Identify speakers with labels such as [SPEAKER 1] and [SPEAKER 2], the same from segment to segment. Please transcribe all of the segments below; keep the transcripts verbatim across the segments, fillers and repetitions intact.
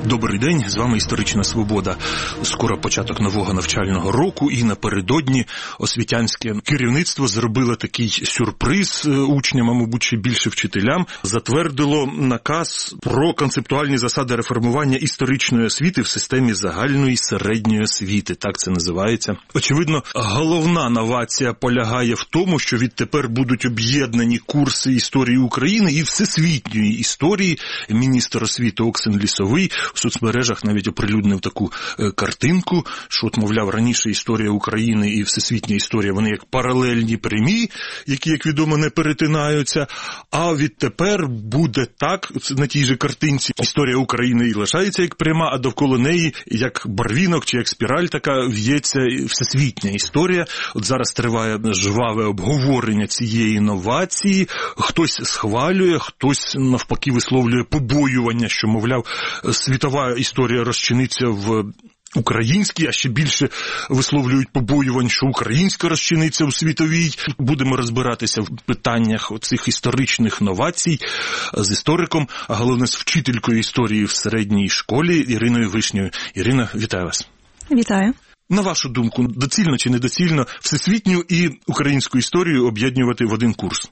[SPEAKER 1] Добрий день, з вами «Історична свобода». Скоро початок нового навчального року, і напередодні освітянське керівництво зробило такий сюрприз учням, а мабуть ще більше вчителям, затвердило наказ про концептуальні засади реформування історичної освіти в системі загальної середньої освіти, так це називається. Очевидно, головна новація полягає в тому, що відтепер будуть об'єднані курси історії України і всесвітньої історії. Міністр освіти Оксен Лісовий в соцмережах навіть оприлюднив таку е, картинку, що, от, мовляв, раніше історія України і всесвітня історія, вони як паралельні прямі, які, як відомо, не перетинаються, а відтепер буде так, на тій же картинці, історія України і лишається як пряма, а довкола неї, як барвінок чи як спіраль така, в'ється всесвітня історія. От зараз триває жваве обговорення цієї новації, хтось схвалює, хтось навпаки висловлює побоювання, що, мовляв, світова історія розчиниться в українській, а ще більше висловлюють побоювань, що українська розчиниться у світовій. Будемо розбиратися в питаннях цих історичних новацій з істориком, а головне з вчителькою історії в середній школі Іриною Вишнєю. Ірина, вітаю вас.
[SPEAKER 2] Вітаю.
[SPEAKER 1] На вашу думку, доцільно чи недоцільно всесвітню і українську історію об'єднувати в один курс?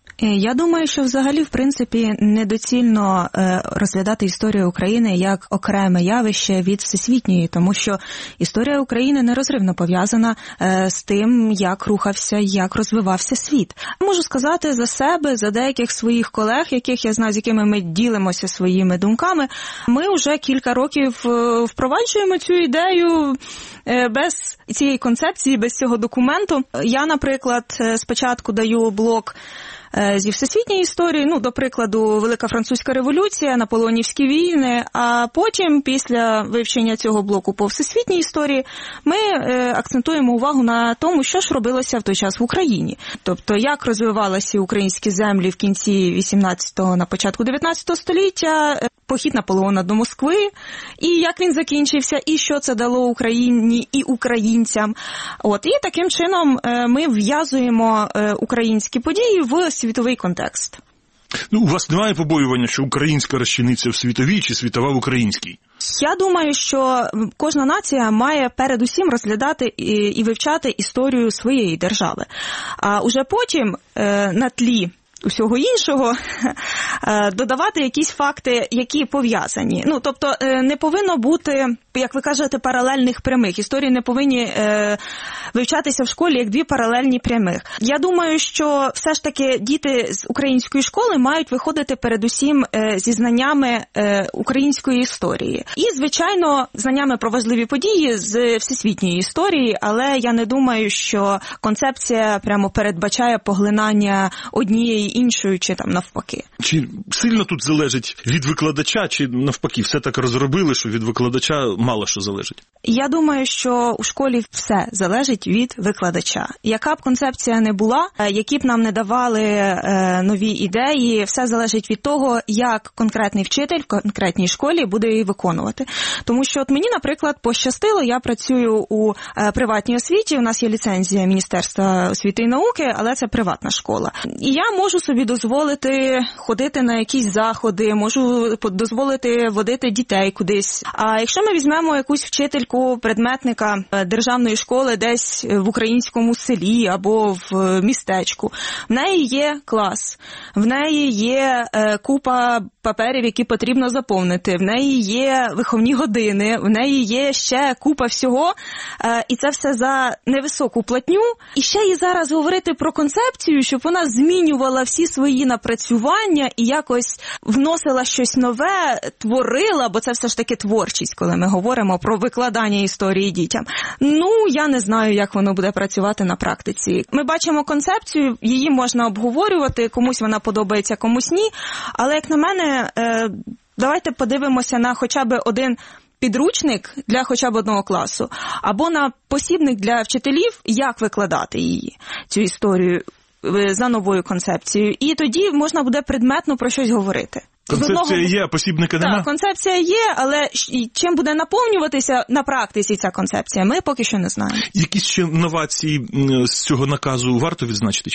[SPEAKER 2] Я думаю, що взагалі, в принципі, недоцільно розглядати історію України як окреме явище від всесвітньої, тому що історія України нерозривно пов'язана з тим, як рухався, як розвивався світ. Можу сказати за себе, за деяких своїх колег, яких я знаю, з якими ми ділимося своїми думками, ми вже кілька років впроваджуємо цю ідею без цієї концепції, без цього документу. Я, наприклад, спочатку даю блок зі всесвітньої історії, ну, до прикладу, Велика Французька революція, Наполеонівські війни, а потім, після вивчення цього блоку по всесвітній історії, ми е, акцентуємо увагу на тому, що ж робилося в той час в Україні. Тобто, як розвивалися українські землі в кінці вісімнадцятого, на початку дев'ятнадцятого століття, похід Наполеона до Москви, і як він закінчився, і що це дало Україні і українцям. От, і таким чином е, ми в'язуємо е, українські події в світовий контекст.
[SPEAKER 1] Ну, у вас немає побоювання, що українська розчиниться в світовій чи світова в українській?
[SPEAKER 2] Я думаю, що кожна нація має передусім розглядати і, і вивчати історію своєї держави. А уже потім е, на тлі усього іншого додавати якісь факти, які пов'язані. Ну, тобто не повинно бути, як ви кажете, паралельних прямих. Історії не повинні е, вивчатися в школі як дві паралельні прямих. Я думаю, що все ж таки діти з української школи мають виходити передусім е, зі знаннями е, української історії. І, звичайно, знаннями про важливі події з всесвітньої історії, але я не думаю, що концепція прямо передбачає поглинання однієї іншою чи там навпаки.
[SPEAKER 1] Чи сильно тут залежить від викладача, чи навпаки все так розробили, що від викладача мало що залежить?
[SPEAKER 2] Я думаю, що у школі все залежить від викладача. Яка б концепція не була, які б нам не давали е, нові ідеї, все залежить від того, як конкретний вчитель в конкретній школі буде її виконувати. Тому що от мені, наприклад, пощастило, я працюю у е, приватній освіті, у нас є ліцензія Міністерства освіти і науки, але це приватна школа. І я можу собі дозволити ходити на якісь заходи, можу дозволити водити дітей кудись. А якщо ми візьмемо якусь вчительку, предметника державної школи десь в українському селі або в містечку, в неї є клас, в неї є купа паперів, які потрібно заповнити, в неї є виховні години, в неї є ще купа всього, і це все за невисоку платню. І ще їй зараз говорити про концепцію, щоб вона змінювала всі свої напрацювання і якось вносила щось нове, творила, бо це все ж таки творчість, коли ми говоримо про викладання історії дітям. Ну, я не знаю, як воно буде працювати на практиці. Ми бачимо концепцію, її можна обговорювати, комусь вона подобається, комусь ні, але, як на мене, давайте подивимося на хоча б один підручник для хоча б одного класу, або на посібник для вчителів, як викладати її, цю історію, за новою концепцією. І тоді можна буде предметно про щось говорити.
[SPEAKER 1] Концепція одного... є, а посібника нема?
[SPEAKER 2] Так, концепція є, але чим буде наповнюватися на практиці ця концепція, ми поки що не знаємо.
[SPEAKER 1] Якісь ще новації з цього наказу варто відзначити чи ні?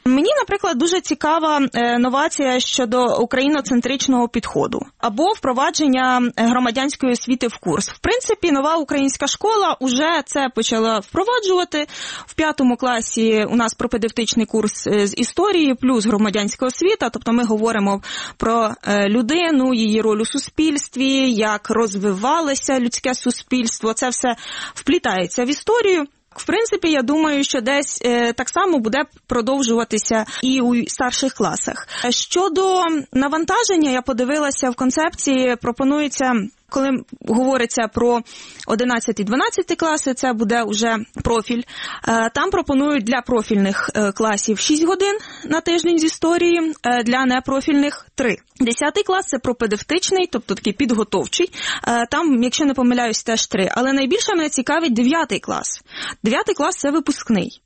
[SPEAKER 2] Мені, наприклад, дуже цікава новація щодо україноцентричного підходу або впровадження громадянської освіти в курс. В принципі, нова українська школа уже це почала впроваджувати. В п'ятому класі у нас пропедевтичний курс з історії плюс громадянська освіта, тобто ми говоримо про людину, її роль у суспільстві, як розвивалося людське суспільство, це все вплітається в історію. В принципі, я думаю, що десь е, так само буде продовжуватися і у старших класах. Щодо навантаження, я подивилася в концепції, пропонується, коли говориться про одинадцятий-дванадцятий класи, це буде вже профіль. Там пропонують для профільних класів шість годин на тиждень з історії, для непрофільних – три. десятий клас – це пропедевтичний, тобто такий підготовчий. Там, якщо не помиляюсь, теж три. Але найбільше мене цікавить дев'ятий клас. дев'ятий клас – це випускний.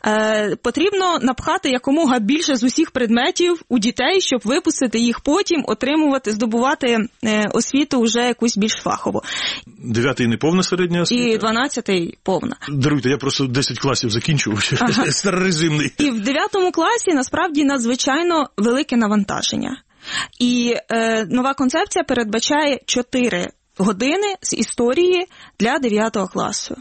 [SPEAKER 2] Е, потрібно напхати якомога більше з усіх предметів у дітей, щоб випустити їх потім, отримувати, здобувати е, освіту вже якусь більш фахову.
[SPEAKER 1] Дев'ятий не повна середня освіта?
[SPEAKER 2] І дванадцятий повна.
[SPEAKER 1] Даруйте, я просто десять класів закінчував, ага. Старорежимний.
[SPEAKER 2] І в дев'ятому класі насправді надзвичайно велике навантаження. І е, нова концепція передбачає чотири години з історії для дев'ятого класу.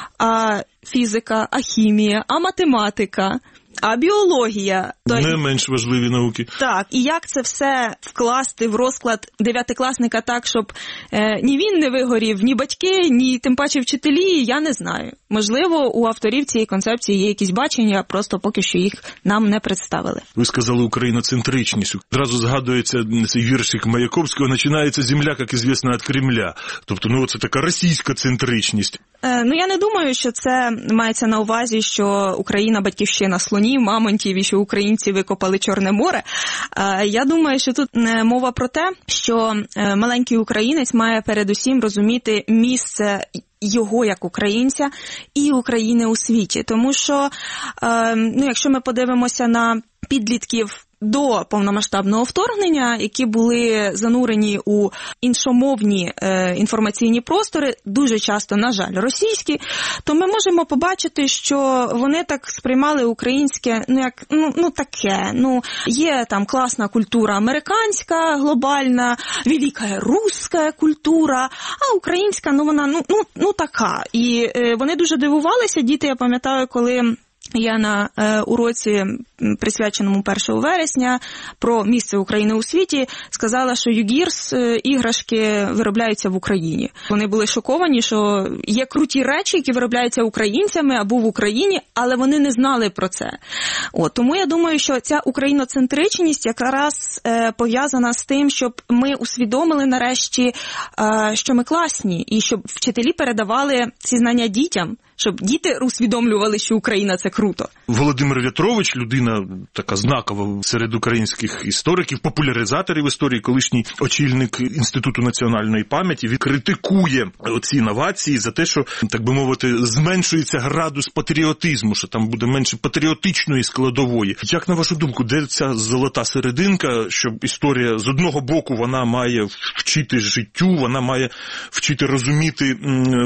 [SPEAKER 2] А фізика, а хімія, а математика, а біологія.
[SPEAKER 1] Не менш важливі науки.
[SPEAKER 2] Так, і як це все вкласти в розклад дев'ятикласника так, щоб е, ні він не вигорів, ні батьки, ні тим паче вчителі, я не знаю. Можливо, у авторів цієї концепції є якісь бачення, просто поки що їх нам не представили.
[SPEAKER 1] Ви сказали україноцентричність. Одразу згадується цей віршик Маяковського, починається «Земля, як известно, від Кремля». Тобто, ну, це така російська центричність.
[SPEAKER 2] Е, ну, я не думаю, що це мається на увазі, що Україна – батьківщина слонів, мамонтів і що українці викопали Чорне море. Е, я думаю, що тут мова про те, що маленький українець має передусім розуміти місце його як українця і України у світі. Тому що, е, ну, якщо ми подивимося на підлітків до повномасштабного вторгнення, які були занурені у іншомовні е, інформаційні простори, дуже часто, на жаль, російські, то ми можемо побачити, що вони так сприймали українське, ну, як, ну, ну таке, ну, є там класна культура американська, глобальна, велика руська культура, а українська, ну, вона, ну, ну, ну така. І е, вони дуже дивувалися, діти, я пам'ятаю, коли я на е, уроці, присвяченому першого вересня, про місце України у світі, сказала, що югірс е, іграшки виробляються в Україні. Вони були шоковані, що є круті речі, які виробляються українцями або в Україні, але вони не знали про це. От, тому я думаю, що ця україноцентричність якраз е, пов'язана з тим, щоб ми усвідомили нарешті, е, що ми класні, і щоб вчителі передавали ці знання дітям, щоб діти усвідомлювали, що Україна – це круто.
[SPEAKER 1] Володимир В'ятрович, людина така знакова серед українських істориків, популяризаторів історії, колишній очільник Інституту національної пам'яті, він критикує оці новації за те, що, так би мовити, зменшується градус патріотизму, що там буде менше патріотичної складової. Як, на вашу думку, де ця золота серединка, щоб історія, з одного боку, вона має вчити життю, вона має вчити розуміти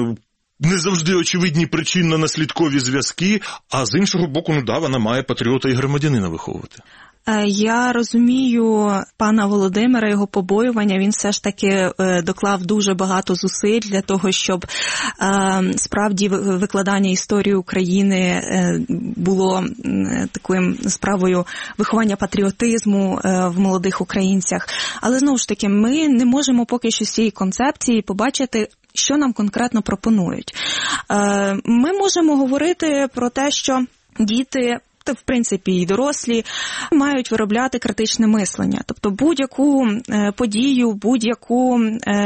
[SPEAKER 1] не завжди очевидні причинно-наслідкові зв'язки, а з іншого боку, ну да, вона має патріота і громадянина виховувати.
[SPEAKER 2] Я розумію пана Володимира, його побоювання, він все ж таки доклав дуже багато зусиль для того, щоб справді викладання історії України було такою справою виховання патріотизму в молодих українцях. Але знову ж таки, ми не можемо поки що з цієї концепції побачити, що нам конкретно пропонують. Ми можемо говорити про те, що діти, та в принципі і дорослі, мають виробляти критичне мислення. Тобто будь-яку подію, будь-яку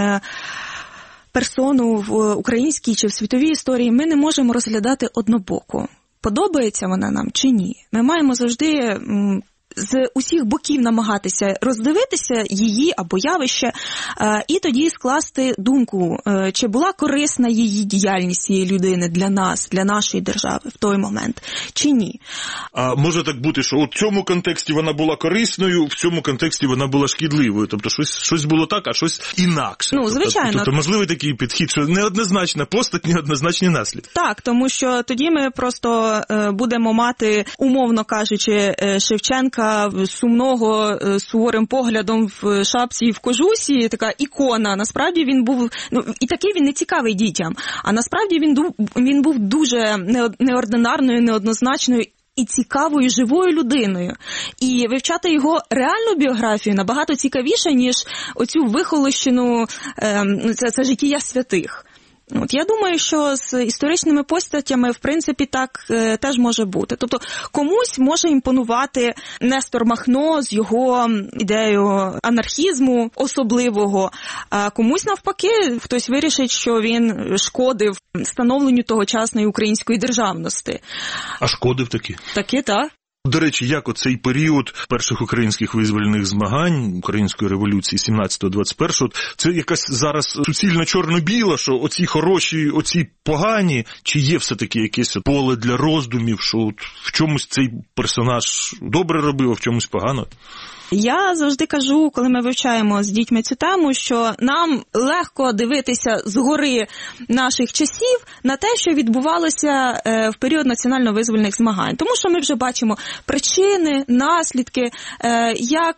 [SPEAKER 2] персону в українській чи в світовій історії ми не можемо розглядати однобоко. Подобається вона нам чи ні? Ми маємо завжди з усіх боків намагатися роздивитися її або явище, і тоді скласти думку, чи була корисна її діяльність цієї людини для нас, для нашої держави в той момент, чи ні.
[SPEAKER 1] А може так бути, що от в цьому контексті вона була корисною, в цьому контексті вона була шкідливою, тобто щось, щось було так, а щось інакше.
[SPEAKER 2] Ну, звичайно.
[SPEAKER 1] Тобто, тобто можливий такий підхід, що неоднозначна постать, неоднозначні наслідки.
[SPEAKER 2] Так, тому що тоді ми просто будемо мати, умовно кажучи, Шевченка сумного, суворим поглядом в шапці і в кожусі, така ікона. Насправді він був, ну, і такий він не цікавий дітям, а насправді він, він був дуже неординарною, неоднозначною і цікавою, живою людиною. І вивчати його реальну біографію набагато цікавіше, ніж оцю вихолощену, це, це життя святих. От я думаю, що з історичними постатями, в принципі, так е, теж може бути. Тобто комусь може імпонувати Нестор Махно з його ідеєю анархізму особливого, а комусь навпаки хтось вирішить, що він шкодив становленню тогочасної української державності.
[SPEAKER 1] А шкодив таки?
[SPEAKER 2] Таки, так.
[SPEAKER 1] До речі, як оцей період перших українських визвольних змагань, Української революції сімнадцятого-двадцять першого, це якась зараз суцільно чорно-біла, що оці хороші, оці погані, чи є все-таки якесь поле для роздумів, що от в чомусь цей персонаж добре робив, а в чомусь погано?
[SPEAKER 2] Я завжди кажу, коли ми вивчаємо з дітьми цю тему, що нам легко дивитися згори наших часів на те, що відбувалося в період національно-визвольних змагань. Тому що ми вже бачимо причини, наслідки, як,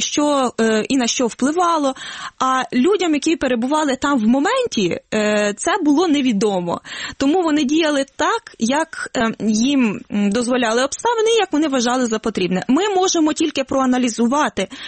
[SPEAKER 2] що і на що впливало. А людям, які перебували там в моменті, це було невідомо. Тому вони діяли так, як їм дозволяли обставини, як вони вважали за потрібне. Ми можемо тільки проаналізувати,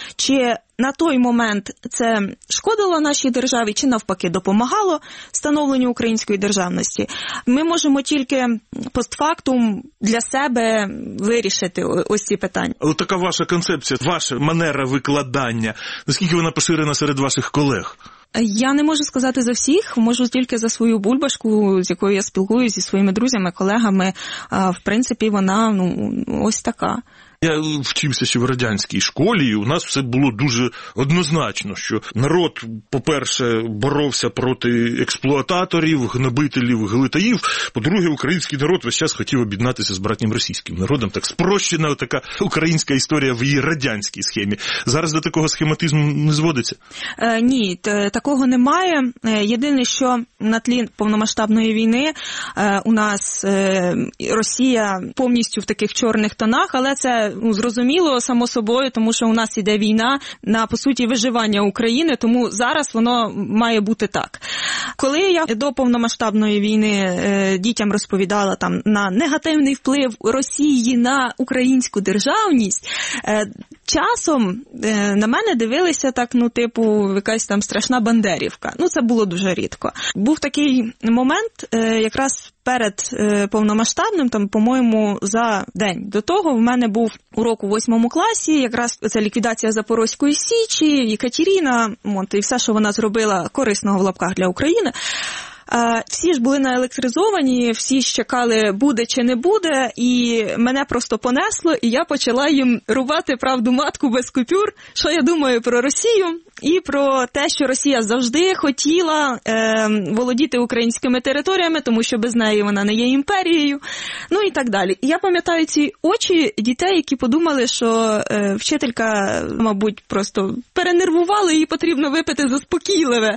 [SPEAKER 2] чи на той момент це шкодило нашій державі, чи навпаки допомагало становленню української державності. Ми можемо тільки постфактум для себе вирішити ось ці питання.
[SPEAKER 1] Ось така ваша концепція, ваша манера викладання, наскільки вона поширена серед ваших колег?
[SPEAKER 2] Я не можу сказати за всіх, можу тільки за свою бульбашку, з якою я спілкуюся зі своїми друзями, колегами. В принципі, вона ну ось така.
[SPEAKER 1] Я вчився ще в радянській школі, і у нас все було дуже однозначно, що народ, по-перше, боровся проти експлуататорів, гнобителів, глитаїв, по-друге, український народ весь час хотів об'єднатися з братнім російським народом. Так спрощена така українська історія в її радянській схемі. Зараз до такого схематизму не зводиться?
[SPEAKER 2] Е, ні, т- такого немає. Єдине, що на тлі повномасштабної війни е, у нас е, Росія повністю в таких чорних тонах, але це Ну, зрозуміло, само собою, тому що у нас іде війна на, по суті, виживання України, тому зараз воно має бути так. Коли я до повномасштабної війни е, дітям розповідала там на негативний вплив Росії на українську державність, е, часом е, на мене дивилися так, ну, типу, якась там страшна бандерівка. Ну, це було дуже рідко. Був такий момент, е, якраз перед е, повномасштабним, там, по-моєму, за день до того в мене був урок у восьмому класі, якраз це ліквідація Запорозької Січі, Єкатеріна, от, і все, що вона зробила корисного в лапках для України. Всі ж були наелектризовані, всі ж чекали, буде чи не буде, і мене просто понесло, і я почала їм рубати правду матку без купюр, що я думаю про Росію, і про те, що Росія завжди хотіла е, володіти українськими територіями, тому що без неї вона не є імперією, ну і так далі. І я пам'ятаю ці очі дітей, які подумали, що е, вчителька, мабуть, просто перенервувала, їй потрібно випити заспокійливе.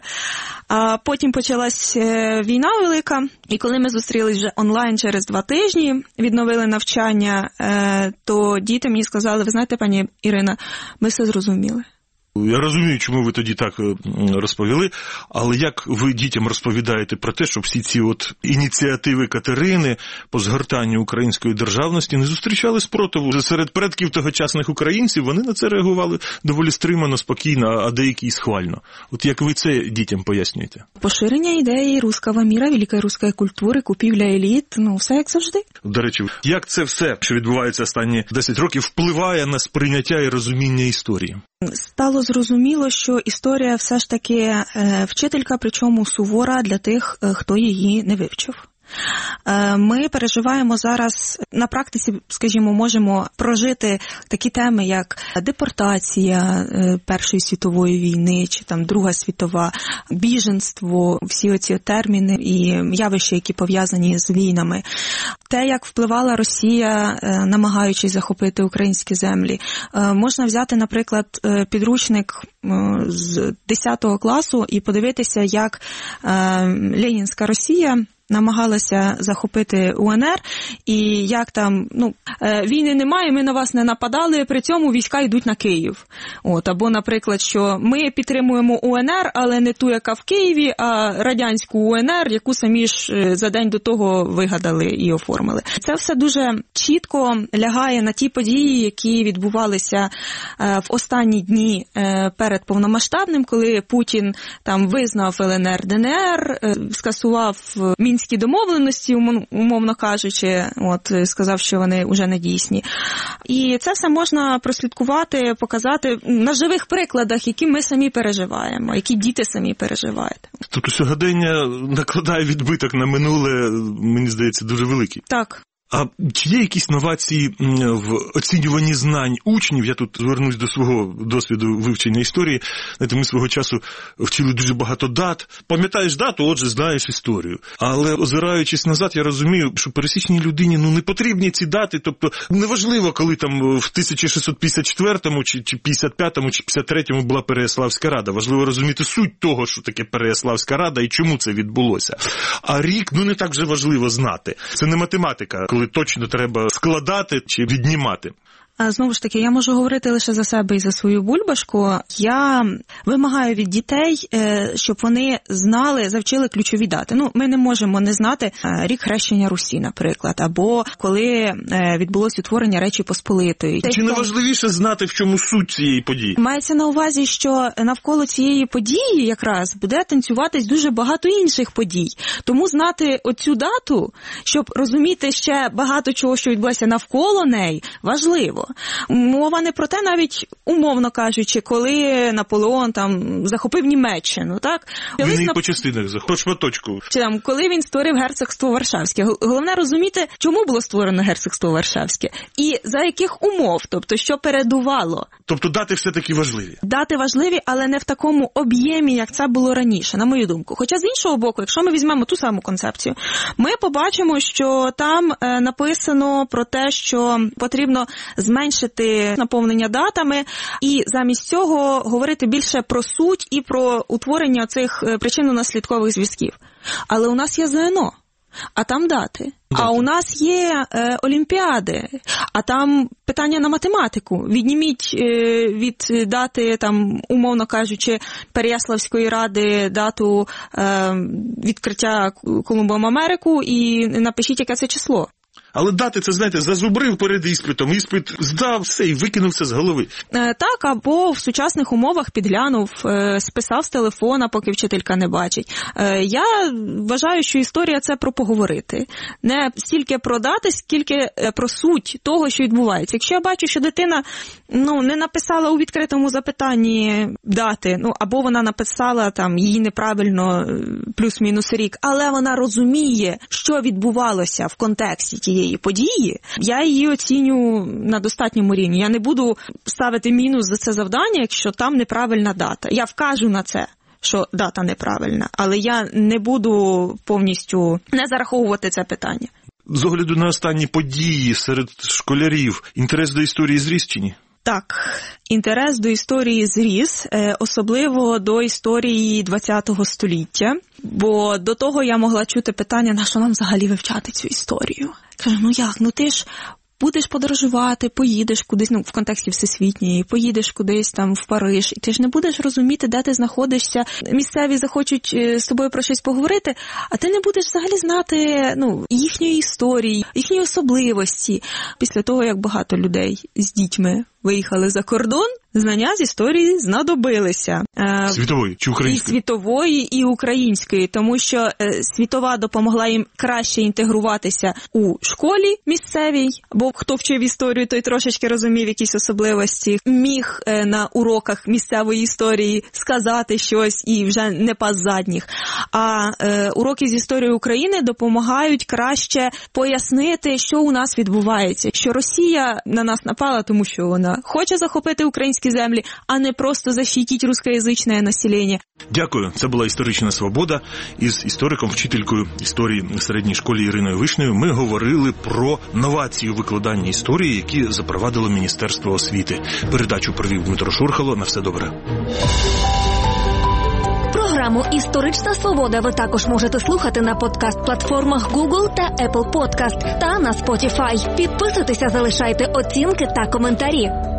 [SPEAKER 2] А потім почалась війна велика, і коли ми зустрілись вже онлайн через два тижні, відновили навчання, то діти мені сказали, ви знаєте, пані Ірина, ми все зрозуміли.
[SPEAKER 1] Я розумію, чому ви тоді так розповіли, але як ви дітям розповідаєте про те, що всі ці от ініціативи Катерини по згортанню української державності не зустрічали спротиву? Серед предків тогочасних українців вони на це реагували доволі стримано, спокійно, а деякі й схвально. От як ви це дітям пояснюєте?
[SPEAKER 2] Поширення ідеї руського міра, великої руської культури, купівля еліт, ну все як завжди.
[SPEAKER 1] До речі, як це все, що відбувається останні десять років, впливає на сприйняття і розуміння історії?
[SPEAKER 2] Стало зрозуміло, що історія все ж таки вчителька, причому сувора для тих, хто її не вивчив. Ми переживаємо зараз, на практиці, скажімо, можемо прожити такі теми, як депортація Першої світової війни, чи там Друга світова, біженство, всі оці терміни і явища, які пов'язані з війнами. Те, як впливала Росія, намагаючись захопити українські землі. Можна взяти, наприклад, підручник з десятого класу і подивитися, як Ленінська Росія намагалася захопити УНР, і як там, ну, війни немає, ми на вас не нападали, при цьому війська йдуть на Київ. От, або, наприклад, що ми підтримуємо УНР, але не ту, яка в Києві, а радянську УНР, яку самі ж за день до того вигадали і оформили. Це все дуже чітко лягає на ті події, які відбувалися в останні дні перед повномасштабним, коли Путін там визнав ЛНР, ДНР, скасував мінські домовленості, умовно кажучи, от, сказав, що вони вже не дійсні. І це все можна прослідкувати, показати на живих прикладах, які ми самі переживаємо, які діти самі переживають.
[SPEAKER 1] Тобто сьогодення накладає відбиток на минуле, мені здається, дуже великий.
[SPEAKER 2] Так.
[SPEAKER 1] А чи є якісь новації в оцінюванні знань учнів? Я тут звернусь до свого досвіду вивчення історії. Знаєте, ми свого часу вчили дуже багато дат. Пам'ятаєш дату, отже, знаєш історію. Але, озираючись назад, я розумію, що пересічній людині ну, не потрібні ці дати. Тобто, неважливо, коли там в тисяча шістсот п'ятдесят четвертому, чи, чи п'ятдесят п'ятому, чи п'ятдесят третьому була Переяславська рада. Важливо розуміти суть того, що таке Переяславська рада і чому це відбулося. А рік, ну, не так же важливо знати. Це не математика, коли точно треба складати чи віднімати.
[SPEAKER 2] Знову ж таки, я можу говорити лише за себе і за свою бульбашку. Я вимагаю від дітей, щоб вони знали, завчили ключові дати. Ну, ми не можемо не знати рік хрещення Русі, наприклад, або коли відбулось утворення Речі Посполитої.
[SPEAKER 1] Чи не важливіше знати, в чому суть цієї події?
[SPEAKER 2] Мається на увазі, що навколо цієї події якраз буде танцюватись дуже багато інших подій. Тому знати оцю дату, щоб розуміти ще багато чого, що відбулося навколо неї, важливо. Мова не про те, навіть умовно кажучи, коли Наполеон там захопив Німеччину, так?
[SPEAKER 1] Він її по частинах, по шматочку.
[SPEAKER 2] Чи там, коли він створив герцогство Варшавське. Головне розуміти, чому було створено герцогство Варшавське і за яких умов, тобто що передувало.
[SPEAKER 1] Тобто дати все-таки важливі? Дати
[SPEAKER 2] важливі, але не в такому об'ємі, як це було раніше, на мою думку. Хоча з іншого боку, якщо ми візьмемо ту саму концепцію, ми побачимо, що там е, написано про те, що потрібно зменшити наповнення датами і замість цього говорити більше про суть і про утворення цих причинно-наслідкових зв'язків. Але у нас є ЗНО. А там дати. дати. А у нас є е, олімпіади, а там питання на математику. Відніміть е, від дати, там, умовно кажучи, Переяславської ради дату е, відкриття Колумбом Америку і напишіть, яке це число.
[SPEAKER 1] Але дати це, знаєте, зазубрив перед іспитом, іспит здав, все, і викинув це з голови.
[SPEAKER 2] Е, так, або в сучасних умовах підглянув, е, списав з телефона, поки вчителька не бачить. Е, я вважаю, що історія – це про поговорити. Не стільки про дати, скільки про суть того, що відбувається. Якщо я бачу, що дитина ну, не написала у відкритому запитанні дати, ну, або вона написала там її неправильно плюс-мінус рік, але вона розуміє, що відбувалося в контексті тієї події, я її оціню на достатньому рівні. Я не буду ставити мінус за це завдання, якщо там неправильна дата. Я вкажу на це, що дата неправильна, але я не буду повністю не зараховувати це питання.
[SPEAKER 1] З огляду на останні події серед школярів, інтерес до історії зріс чи ні?
[SPEAKER 2] Так, інтерес до історії зріс, особливо до історії ХХ століття, бо до того я могла чути питання, на що нам взагалі вивчати цю історію. Кажу, ну як, ну ти ж будеш подорожувати, поїдеш кудись, ну в контексті всесвітньої, поїдеш кудись там в Париж, і ти ж не будеш розуміти, де ти знаходишся. Місцеві захочуть з тобою про щось поговорити, а ти не будеш взагалі знати ну, їхньої історії, їхньої особливості. Після того, як багато людей з дітьми виїхали за кордон, знання з історії знадобилися.
[SPEAKER 1] Світової чи української?
[SPEAKER 2] І світової, і української, тому що світова допомогла їм краще інтегруватися у школі місцевій, бо хто вчив історію, той трошечки розумів якісь особливості, міг на уроках місцевої історії сказати щось і вже не пас задніх. А е, уроки з історії України допомагають краще пояснити, що у нас відбувається, що Росія на нас напала, тому що вона хоче захопити українські землі, а не просто защитить рускоязичне населення.
[SPEAKER 1] Дякую. Це була «Історична свобода» із істориком, вчителькою історії в середній школі Іриною Вишнею. Ми говорили про новації у викладанні історії, які запровадило Міністерство освіти. Передачу провів Дмитро Шурхало. На все добре.
[SPEAKER 3] Програму «Історична свобода» ви також можете слухати на подкаст-платформах Google та Apple Podcast та на Spotify. Підписуйтеся, залишайте оцінки та коментарі.